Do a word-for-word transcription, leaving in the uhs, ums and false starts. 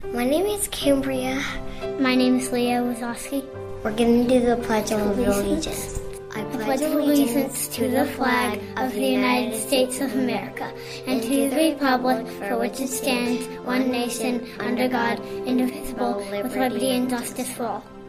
My name is Cambria. My name is Leah Wazowski. We're going to do the Pledge of Allegiance. I pledge allegiance to the flag of the United States of America and to the republic for which it stands, one nation, under God, indivisible, with liberty and justice for all.